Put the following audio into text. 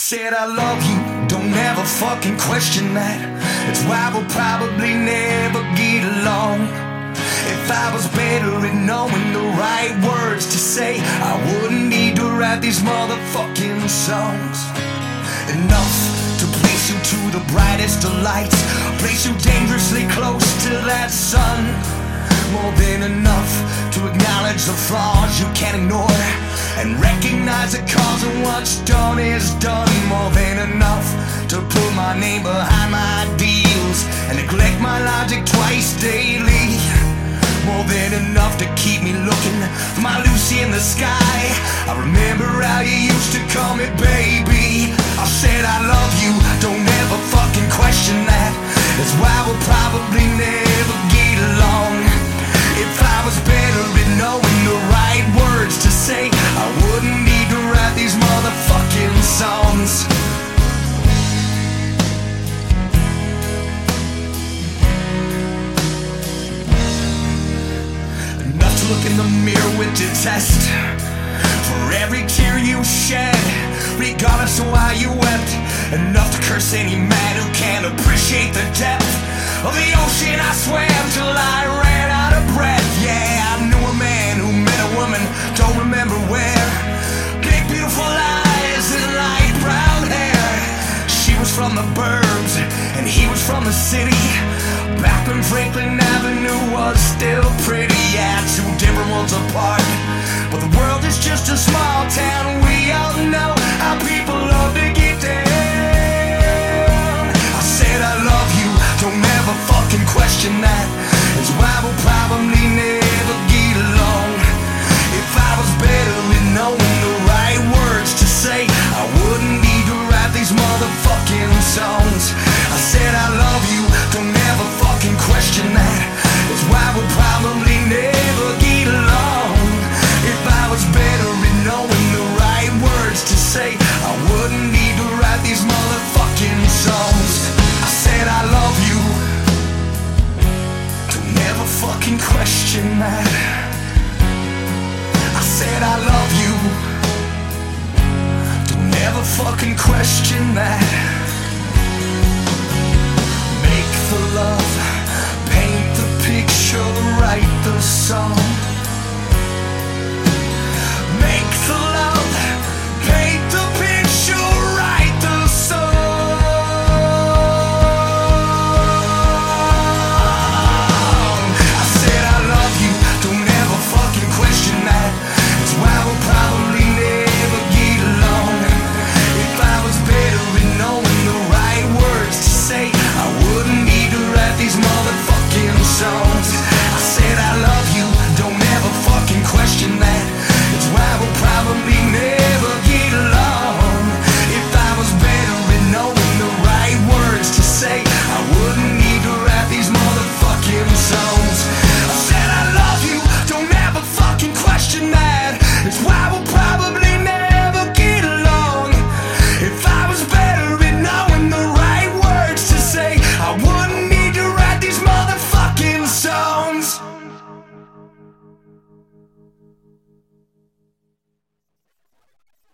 said I love you, don't ever fucking question that. It's why we'll probably never get along. If I was better at knowing the right words to say, I wouldn't need to write these motherfucking songs. Enough to place you to the brightest of lights, place you dangerously close to that sun. More than enough to acknowledge the flaws you can't ignore, and recognize the cause of what's done is done. More than enough to put my name behind my ideals and neglect my logic twice daily. More than enough to keep me looking for my Lucy in the sky. I remember how you used to call me baby. I said I love you, don't ever fucking question that. That's why we'll probably never get along. If I was better at knowing the right words to say, I wouldn't need to write these motherfucking songs. Enough to look in the mirror with detest for every tear you shed, regardless of why you wept. Enough to curse any man who can't appreciate the depth of the ocean I swam till I ran out of breath. Yeah, I knew a man who met a woman, don't remember where. Big beautiful eyes and light brown hair. She was from the burbs and he was from the city, back when Franklin Avenue was still pretty. Yeah, two different worlds apart, but the world is just a small town. We all know how people love to get down. I said I love you, don't ever fucking question that. It's why we'll probably never get along. If I was better at knowing the right words to say, I wouldn't need to write these motherfucking songs. I said I love you, don't ever fucking question that. It's why we'll probably never get along. If I was better at knowing the right words to say, I wouldn't need to write these motherfucking songs. I said I love you, don't ever fucking question that. I said I love you, don't ever fucking question that. Make the love, paint the picture, write the song.